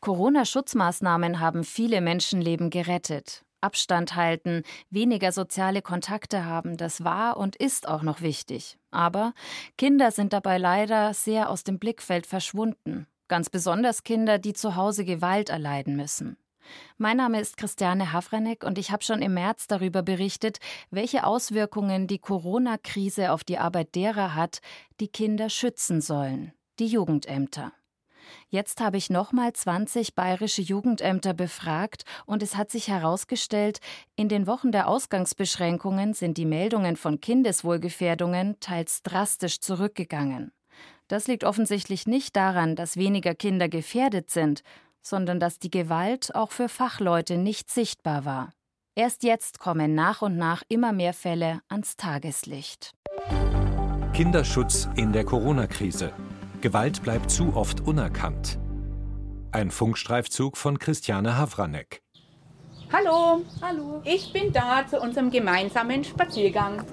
Corona-Schutzmaßnahmen haben viele Menschenleben gerettet. Abstand halten, weniger soziale Kontakte haben, das war und ist auch noch wichtig. Aber Kinder sind dabei leider sehr aus dem Blickfeld verschwunden. Ganz besonders Kinder, die zu Hause Gewalt erleiden müssen. Mein Name ist Christiane Havranek und ich habe schon im März darüber berichtet, welche Auswirkungen die Corona-Krise auf die Arbeit derer hat, die Kinder schützen sollen, die Jugendämter. Jetzt habe ich nochmal 20 bayerische Jugendämter befragt und es hat sich herausgestellt, in den Wochen der Ausgangsbeschränkungen sind die Meldungen von Kindeswohlgefährdungen teils drastisch zurückgegangen. Das liegt offensichtlich nicht daran, dass weniger Kinder gefährdet sind, sondern dass die Gewalt auch für Fachleute nicht sichtbar war. Erst jetzt kommen nach und nach immer mehr Fälle ans Tageslicht. Kinderschutz in der Corona-Krise. Gewalt bleibt zu oft unerkannt. Ein Funkstreifzug von Christiane Havranek. Hallo. Hallo. Ich bin da zu unserem gemeinsamen Spaziergang.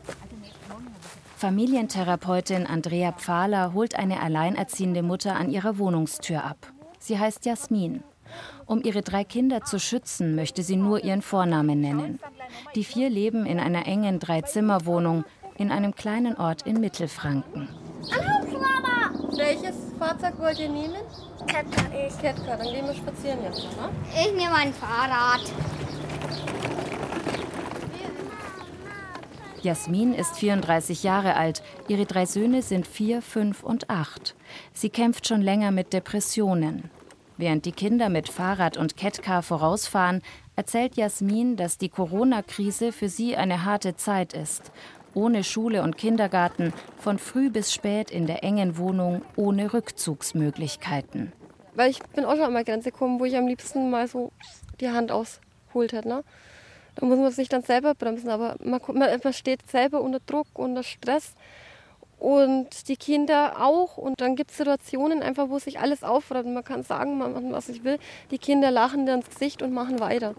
Familientherapeutin Andrea Pfahler holt eine alleinerziehende Mutter an ihrer Wohnungstür ab. Sie heißt Jasmin. Um ihre 3 Kinder zu schützen, möchte sie nur ihren Vornamen nennen. Die 4 leben in einer engen 3-Zimmer-Wohnung in einem kleinen Ort in Mittelfranken. Hallo, Mama! Welches Fahrzeug wollt ihr nehmen? Catcar. Catcar, dann gehen wir spazieren jetzt, oder? Ich nehme ein Fahrrad. Jasmin ist 34 Jahre alt. Ihre 3 Söhne sind 4, 5 und 8. Sie kämpft schon länger mit Depressionen. Während die Kinder mit Fahrrad und Catcar vorausfahren, erzählt Jasmin, dass die Corona-Krise für sie eine harte Zeit ist. Ohne Schule und Kindergarten, von früh bis spät in der engen Wohnung, ohne Rückzugsmöglichkeiten. Weil ich bin auch schon an meine Grenze gekommen, wo ich am liebsten mal so die Hand ausholt hätte, ne? Da muss man sich dann selber bremsen, aber man steht selber unter Druck, unter Stress und die Kinder auch. Und dann gibt es Situationen einfach, wo sich alles aufräumt. Man kann sagen, man macht, was ich will. Die Kinder lachen dir ins Gesicht und machen weiter.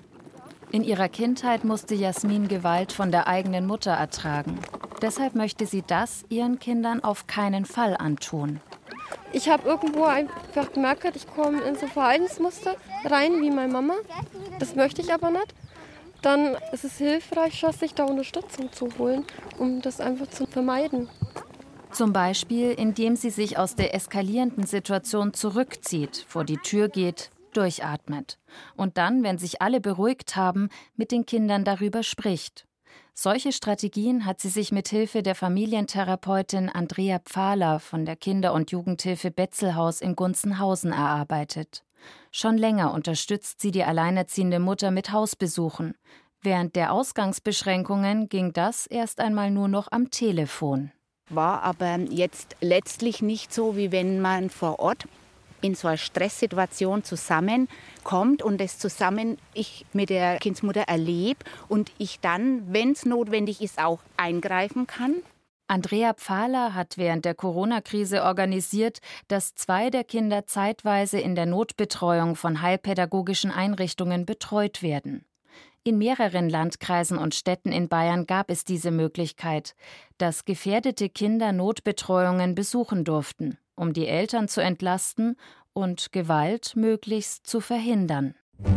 In ihrer Kindheit musste Jasmin Gewalt von der eigenen Mutter ertragen. Deshalb möchte sie das ihren Kindern auf keinen Fall antun. Ich habe irgendwo einfach gemerkt, ich komme in so Verhaltensmuster rein wie meine Mama. Das möchte ich aber nicht. Dann ist es hilfreich, sich da Unterstützung zu holen, um das einfach zu vermeiden. Zum Beispiel, indem sie sich aus der eskalierenden Situation zurückzieht, vor die Tür geht, durchatmet und dann, wenn sich alle beruhigt haben, mit den Kindern darüber spricht. Solche Strategien hat sie sich mit Hilfe der Familientherapeutin Andrea Pfahler von der Kinder- und Jugendhilfe Betzelhaus in Gunzenhausen erarbeitet. Schon länger unterstützt sie die alleinerziehende Mutter mit Hausbesuchen. Während der Ausgangsbeschränkungen ging das erst einmal nur noch am Telefon. War aber jetzt letztlich nicht so, wie wenn man vor Ort in so einer Stresssituation zusammenkommt und es zusammen ich mit der Kindsmutter erlebe und ich dann, wenn es notwendig ist, auch eingreifen kann. Andrea Pfahler hat während der Corona-Krise organisiert, dass 2 der Kinder zeitweise in der Notbetreuung von heilpädagogischen Einrichtungen betreut werden. In mehreren Landkreisen und Städten in Bayern gab es diese Möglichkeit, dass gefährdete Kinder Notbetreuungen besuchen durften, um die Eltern zu entlasten und Gewalt möglichst zu verhindern.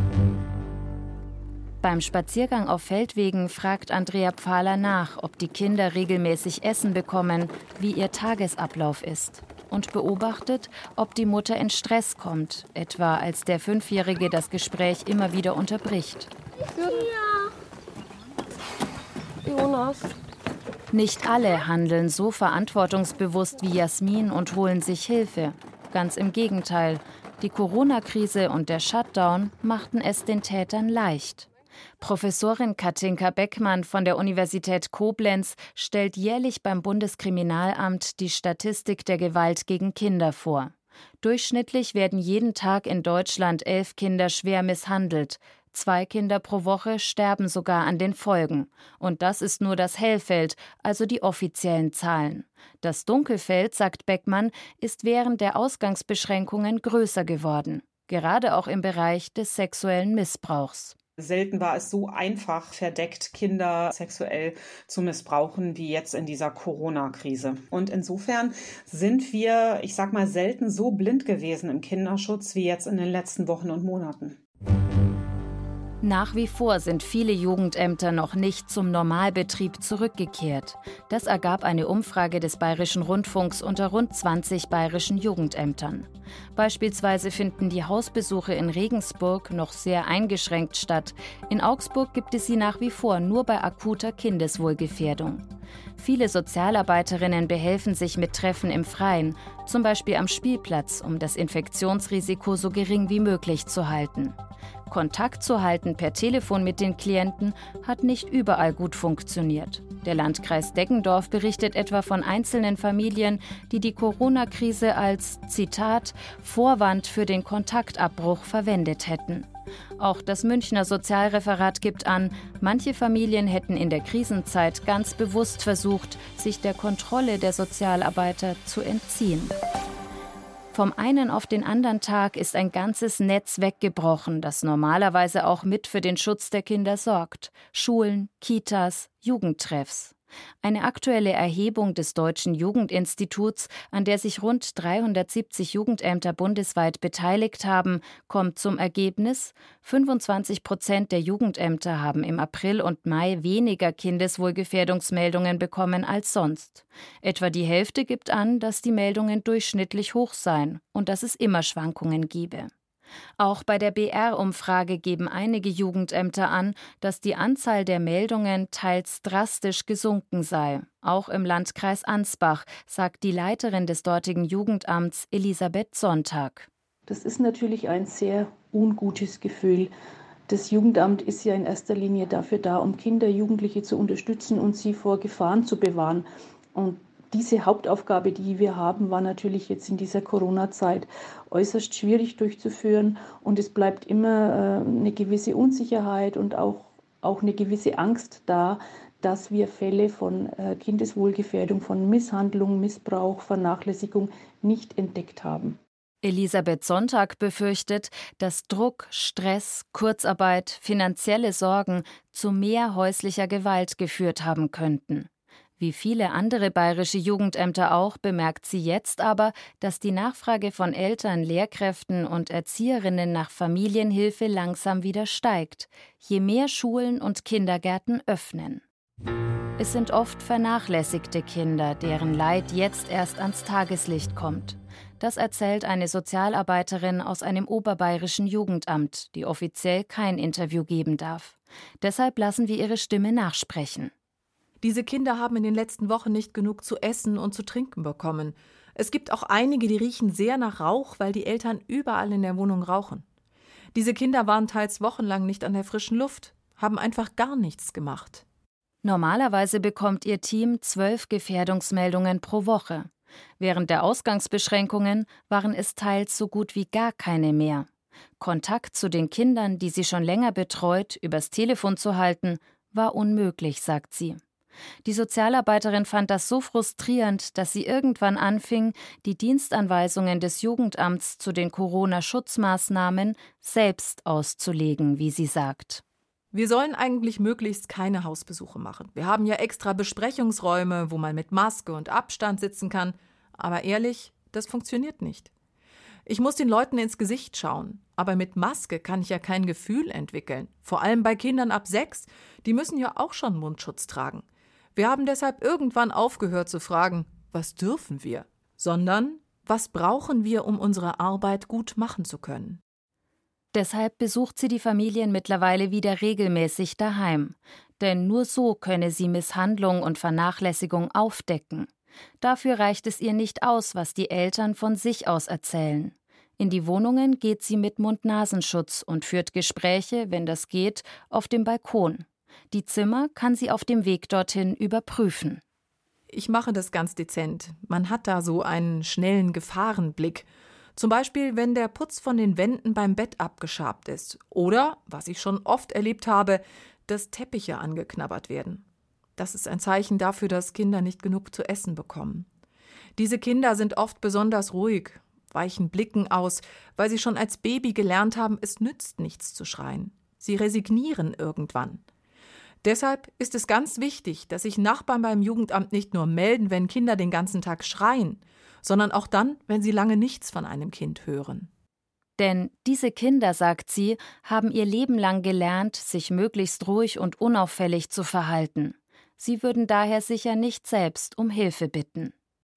Beim Spaziergang auf Feldwegen fragt Andrea Pfahler nach, ob die Kinder regelmäßig Essen bekommen, wie ihr Tagesablauf ist. Und beobachtet, ob die Mutter in Stress kommt, etwa als der 5-Jährige das Gespräch immer wieder unterbricht. Ja. Jonas. Nicht alle handeln so verantwortungsbewusst wie Jasmin und holen sich Hilfe. Ganz im Gegenteil, die Corona-Krise und der Shutdown machten es den Tätern leicht. Professorin Katinka Beckmann von der Universität Koblenz stellt jährlich beim Bundeskriminalamt die Statistik der Gewalt gegen Kinder vor. Durchschnittlich werden jeden Tag in Deutschland 11 Kinder schwer misshandelt. 2 Kinder pro Woche sterben sogar an den Folgen. Und das ist nur das Hellfeld, also die offiziellen Zahlen. Das Dunkelfeld, sagt Beckmann, ist während der Ausgangsbeschränkungen größer geworden. Gerade auch im Bereich des sexuellen Missbrauchs. Selten war es so einfach, verdeckt Kinder sexuell zu missbrauchen wie jetzt in dieser Corona-Krise. Und insofern sind wir, ich sag mal, selten so blind gewesen im Kinderschutz wie jetzt in den letzten Wochen und Monaten. Nach wie vor sind viele Jugendämter noch nicht zum Normalbetrieb zurückgekehrt. Das ergab eine Umfrage des Bayerischen Rundfunks unter rund 20 bayerischen Jugendämtern. Beispielsweise finden die Hausbesuche in Regensburg noch sehr eingeschränkt statt. In Augsburg gibt es sie nach wie vor nur bei akuter Kindeswohlgefährdung. Viele Sozialarbeiterinnen behelfen sich mit Treffen im Freien, zum Beispiel am Spielplatz, um das Infektionsrisiko so gering wie möglich zu halten. Kontakt zu halten per Telefon mit den Klienten hat nicht überall gut funktioniert. Der Landkreis Deggendorf berichtet etwa von einzelnen Familien, die die Corona-Krise als, Zitat, Vorwand für den Kontaktabbruch verwendet hätten. Auch das Münchner Sozialreferat gibt an, manche Familien hätten in der Krisenzeit ganz bewusst versucht, sich der Kontrolle der Sozialarbeiter zu entziehen. Vom einen auf den anderen Tag ist ein ganzes Netz weggebrochen, das normalerweise auch mit für den Schutz der Kinder sorgt. Schulen, Kitas, Jugendtreffs. Eine aktuelle Erhebung des Deutschen Jugendinstituts, an der sich rund 370 Jugendämter bundesweit beteiligt haben, kommt zum Ergebnis: 25% der Jugendämter haben im April und Mai weniger Kindeswohlgefährdungsmeldungen bekommen als sonst. Etwa die Hälfte gibt an, dass die Meldungen durchschnittlich hoch seien und dass es immer Schwankungen gebe. Auch bei der BR-Umfrage geben einige Jugendämter an, dass die Anzahl der Meldungen teils drastisch gesunken sei. Auch im Landkreis Ansbach, sagt die Leiterin des dortigen Jugendamts Elisabeth Sonntag. Das ist natürlich ein sehr ungutes Gefühl. Das Jugendamt ist ja in erster Linie dafür da, um Kinder, Jugendliche zu unterstützen und sie vor Gefahren zu bewahren. Und diese Hauptaufgabe, die wir haben, war natürlich jetzt in dieser Corona-Zeit äußerst schwierig durchzuführen. Und es bleibt immer eine gewisse Unsicherheit und auch eine gewisse Angst da, dass wir Fälle von Kindeswohlgefährdung, von Misshandlung, Missbrauch, Vernachlässigung nicht entdeckt haben. Elisabeth Sonntag befürchtet, dass Druck, Stress, Kurzarbeit, finanzielle Sorgen zu mehr häuslicher Gewalt geführt haben könnten. Wie viele andere bayerische Jugendämter auch, bemerkt sie jetzt aber, dass die Nachfrage von Eltern, Lehrkräften und Erzieherinnen nach Familienhilfe langsam wieder steigt, je mehr Schulen und Kindergärten öffnen. Es sind oft vernachlässigte Kinder, deren Leid jetzt erst ans Tageslicht kommt. Das erzählt eine Sozialarbeiterin aus einem oberbayerischen Jugendamt, die offiziell kein Interview geben darf. Deshalb lassen wir ihre Stimme nachsprechen. Diese Kinder haben in den letzten Wochen nicht genug zu essen und zu trinken bekommen. Es gibt auch einige, die riechen sehr nach Rauch, weil die Eltern überall in der Wohnung rauchen. Diese Kinder waren teils wochenlang nicht an der frischen Luft, haben einfach gar nichts gemacht. Normalerweise bekommt ihr Team 12 Gefährdungsmeldungen pro Woche. Während der Ausgangsbeschränkungen waren es teils so gut wie gar keine mehr. Kontakt zu den Kindern, die sie schon länger betreut, übers Telefon zu halten, war unmöglich, sagt sie. Die Sozialarbeiterin fand das so frustrierend, dass sie irgendwann anfing, die Dienstanweisungen des Jugendamts zu den Corona-Schutzmaßnahmen selbst auszulegen, wie sie sagt. Wir sollen eigentlich möglichst keine Hausbesuche machen. Wir haben ja extra Besprechungsräume, wo man mit Maske und Abstand sitzen kann. Aber ehrlich, das funktioniert nicht. Ich muss den Leuten ins Gesicht schauen. Aber mit Maske kann ich ja kein Gefühl entwickeln. Vor allem bei Kindern ab 6, die müssen ja auch schon Mundschutz tragen. Wir haben deshalb irgendwann aufgehört zu fragen, was dürfen wir, sondern was brauchen wir, um unsere Arbeit gut machen zu können. Deshalb besucht sie die Familien mittlerweile wieder regelmäßig daheim. Denn nur so könne sie Misshandlung und Vernachlässigung aufdecken. Dafür reicht es ihr nicht aus, was die Eltern von sich aus erzählen. In die Wohnungen geht sie mit Mund-Nasenschutz und führt Gespräche, wenn das geht, auf dem Balkon. Die Zimmer kann sie auf dem Weg dorthin überprüfen. Ich mache das ganz dezent. Man hat da so einen schnellen Gefahrenblick. Zum Beispiel, wenn der Putz von den Wänden beim Bett abgeschabt ist. Oder, was ich schon oft erlebt habe, dass Teppiche angeknabbert werden. Das ist ein Zeichen dafür, dass Kinder nicht genug zu essen bekommen. Diese Kinder sind oft besonders ruhig, weichen Blicken aus, weil sie schon als Baby gelernt haben, es nützt nichts zu schreien. Sie resignieren irgendwann. Deshalb ist es ganz wichtig, dass sich Nachbarn beim Jugendamt nicht nur melden, wenn Kinder den ganzen Tag schreien, sondern auch dann, wenn sie lange nichts von einem Kind hören. Denn diese Kinder, sagt sie, haben ihr Leben lang gelernt, sich möglichst ruhig und unauffällig zu verhalten. Sie würden daher sicher nicht selbst um Hilfe bitten.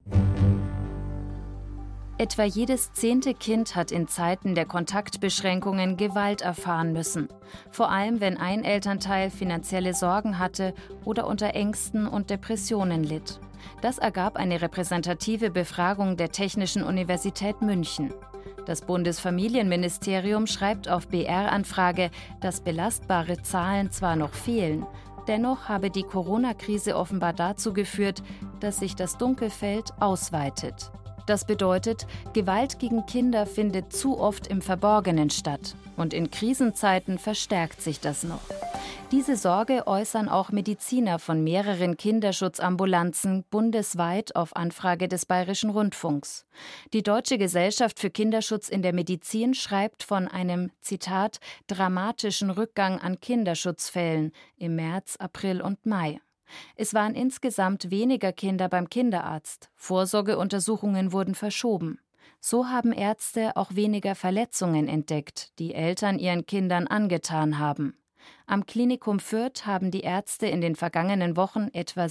Etwa jedes 10. Kind hat in Zeiten der Kontaktbeschränkungen Gewalt erfahren müssen. Vor allem, wenn ein Elternteil finanzielle Sorgen hatte oder unter Ängsten und Depressionen litt. Das ergab eine repräsentative Befragung der Technischen Universität München. Das Bundesfamilienministerium schreibt auf BR-Anfrage, dass belastbare Zahlen zwar noch fehlen, dennoch habe die Corona-Krise offenbar dazu geführt, dass sich das Dunkelfeld ausweitet. Das bedeutet, Gewalt gegen Kinder findet zu oft im Verborgenen statt. Und in Krisenzeiten verstärkt sich das noch. Diese Sorge äußern auch Mediziner von mehreren Kinderschutzambulanzen bundesweit auf Anfrage des Bayerischen Rundfunks. Die Deutsche Gesellschaft für Kinderschutz in der Medizin schreibt von einem, Zitat, dramatischen Rückgang an Kinderschutzfällen im März, April und Mai. Es waren insgesamt weniger Kinder beim Kinderarzt. Vorsorgeuntersuchungen wurden verschoben. So haben Ärzte auch weniger Verletzungen entdeckt, die Eltern ihren Kindern angetan haben. Am Klinikum Fürth haben die Ärzte in den vergangenen Wochen etwa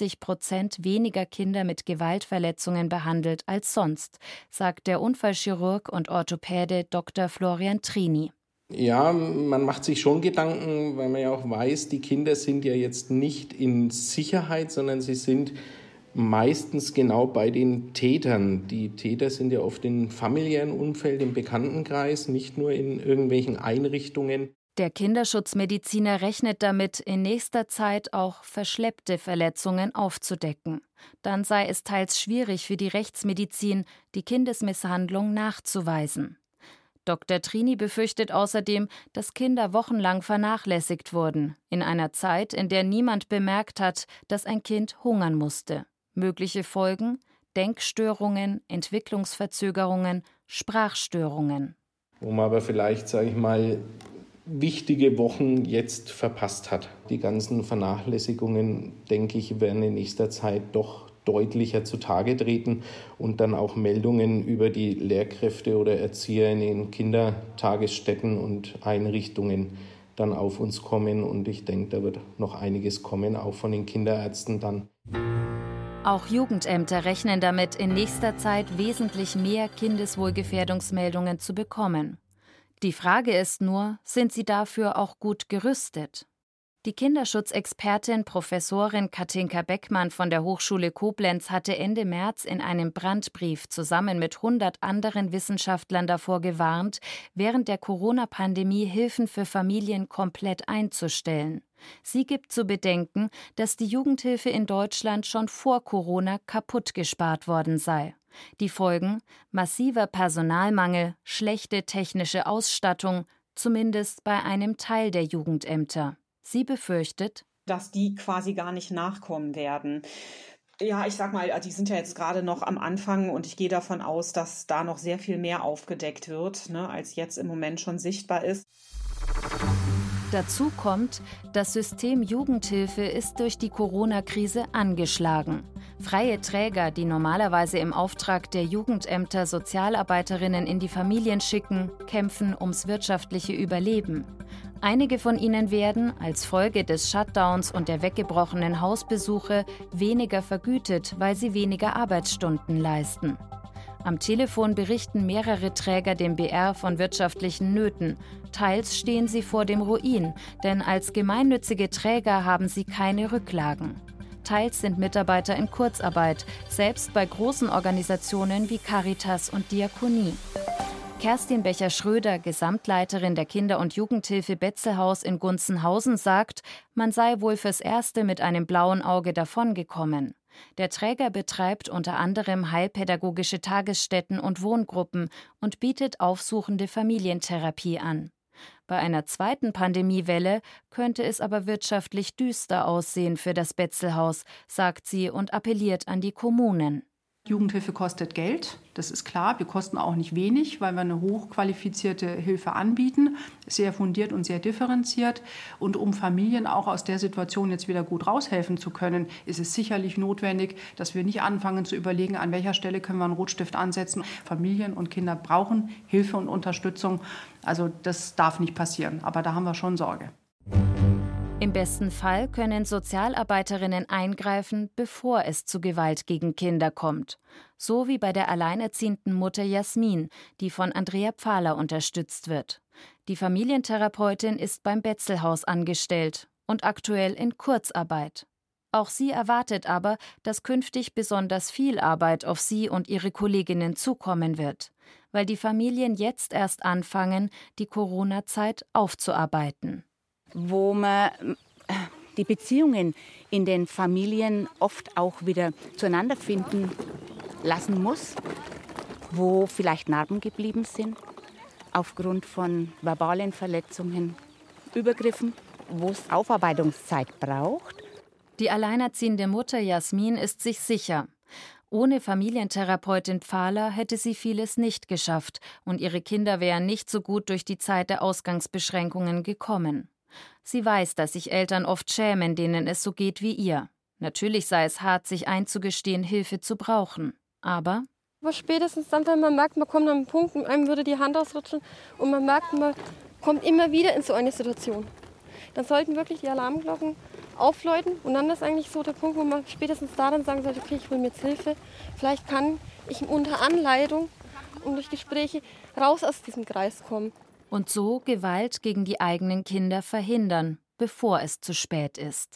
70% weniger Kinder mit Gewaltverletzungen behandelt als sonst, sagt der Unfallchirurg und Orthopäde Dr. Florian Trini. Ja, man macht sich schon Gedanken, weil man ja auch weiß, die Kinder sind ja jetzt nicht in Sicherheit, sondern sie sind meistens genau bei den Tätern. Die Täter sind ja oft im familiären Umfeld, im Bekanntenkreis, nicht nur in irgendwelchen Einrichtungen. Der Kinderschutzmediziner rechnet damit, in nächster Zeit auch verschleppte Verletzungen aufzudecken. Dann sei es teils schwierig für die Rechtsmedizin, die Kindesmisshandlung nachzuweisen. Dr. Trini befürchtet außerdem, dass Kinder wochenlang vernachlässigt wurden, in einer Zeit, in der niemand bemerkt hat, dass ein Kind hungern musste. Mögliche Folgen: Denkstörungen, Entwicklungsverzögerungen, Sprachstörungen. Wo man aber vielleicht, sage ich mal, wichtige Wochen jetzt verpasst hat. Die ganzen Vernachlässigungen, denke ich, werden in nächster Zeit doch deutlicher zutage treten und dann auch Meldungen über die Lehrkräfte oder Erzieher in den Kindertagesstätten und Einrichtungen dann auf uns kommen. Und ich denke, da wird noch einiges kommen, auch von den Kinderärzten dann. Auch Jugendämter rechnen damit, in nächster Zeit wesentlich mehr Kindeswohlgefährdungsmeldungen zu bekommen. Die Frage ist nur, sind sie dafür auch gut gerüstet? Die Kinderschutzexpertin Professorin Katinka Beckmann von der Hochschule Koblenz hatte Ende März in einem Brandbrief zusammen mit 100 anderen Wissenschaftlern davor gewarnt, während der Corona-Pandemie Hilfen für Familien komplett einzustellen. Sie gibt zu bedenken, dass die Jugendhilfe in Deutschland schon vor Corona kaputt gespart worden sei. Die Folgen: massiver Personalmangel, schlechte technische Ausstattung, zumindest bei einem Teil der Jugendämter. Sie befürchtet, dass die quasi gar nicht nachkommen werden. Ja, ich sag mal, die sind ja jetzt gerade noch am Anfang und ich gehe davon aus, dass da noch sehr viel mehr aufgedeckt wird, als jetzt im Moment schon sichtbar ist. Dazu kommt, das System Jugendhilfe ist durch die Corona-Krise angeschlagen. Freie Träger, die normalerweise im Auftrag der Jugendämter Sozialarbeiterinnen in die Familien schicken, kämpfen ums wirtschaftliche Überleben. Einige von ihnen werden, als Folge des Shutdowns und der weggebrochenen Hausbesuche, weniger vergütet, weil sie weniger Arbeitsstunden leisten. Am Telefon berichten mehrere Träger dem BR von wirtschaftlichen Nöten. Teils stehen sie vor dem Ruin, denn als gemeinnützige Träger haben sie keine Rücklagen. Teils sind Mitarbeiter in Kurzarbeit, selbst bei großen Organisationen wie Caritas und Diakonie. Kerstin Becher-Schröder, Gesamtleiterin der Kinder- und Jugendhilfe Betzelhaus in Gunzenhausen, sagt, man sei wohl fürs Erste mit einem blauen Auge davongekommen. Der Träger betreibt unter anderem heilpädagogische Tagesstätten und Wohngruppen und bietet aufsuchende Familientherapie an. Bei einer zweiten Pandemiewelle könnte es aber wirtschaftlich düster aussehen für das Betzelhaus, sagt sie und appelliert an die Kommunen. Jugendhilfe kostet Geld, das ist klar. Wir kosten auch nicht wenig, weil wir eine hochqualifizierte Hilfe anbieten, sehr fundiert und sehr differenziert. Und um Familien auch aus der Situation jetzt wieder gut raushelfen zu können, ist es sicherlich notwendig, dass wir nicht anfangen zu überlegen, an welcher Stelle können wir einen Rotstift ansetzen. Familien und Kinder brauchen Hilfe und Unterstützung. Also das darf nicht passieren, aber da haben wir schon Sorge. Im besten Fall können Sozialarbeiterinnen eingreifen, bevor es zu Gewalt gegen Kinder kommt. So wie bei der alleinerziehenden Mutter Jasmin, die von Andrea Pfahler unterstützt wird. Die Familientherapeutin ist beim Betzelhaus angestellt und aktuell in Kurzarbeit. Auch sie erwartet aber, dass künftig besonders viel Arbeit auf sie und ihre Kolleginnen zukommen wird, weil die Familien jetzt erst anfangen, die Corona-Zeit aufzuarbeiten. Wo man die Beziehungen in den Familien oft auch wieder zueinander finden lassen muss, wo vielleicht Narben geblieben sind, aufgrund von verbalen Verletzungen, Übergriffen, wo es Aufarbeitungszeit braucht. Die alleinerziehende Mutter Jasmin ist sich sicher. Ohne Familientherapeutin Pfahler hätte sie vieles nicht geschafft und ihre Kinder wären nicht so gut durch die Zeit der Ausgangsbeschränkungen gekommen. Sie weiß, dass sich Eltern oft schämen, denen es so geht wie ihr. Natürlich sei es hart, sich einzugestehen, Hilfe zu brauchen. Aber spätestens dann, wenn man merkt, man kommt an einen Punkt, einem würde die Hand ausrutschen und man merkt, man kommt immer wieder in so eine Situation. Dann sollten wirklich die Alarmglocken aufläuten und dann ist eigentlich so der Punkt, wo man spätestens da dann sagen sollte, okay, ich hole mir jetzt Hilfe. Vielleicht kann ich unter Anleitung und durch Gespräche raus aus diesem Kreis kommen. Und so Gewalt gegen die eigenen Kinder verhindern, bevor es zu spät ist.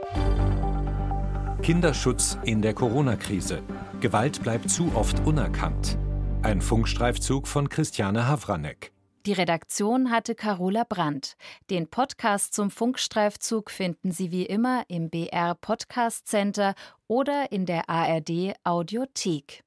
Kinderschutz in der Corona-Krise. Gewalt bleibt zu oft unerkannt. Ein Funkstreifzug von Christiane Havranek. Die Redaktion hatte Carola Brandt. Den Podcast zum Funkstreifzug finden Sie wie immer im BR Podcast Center oder in der ARD Audiothek.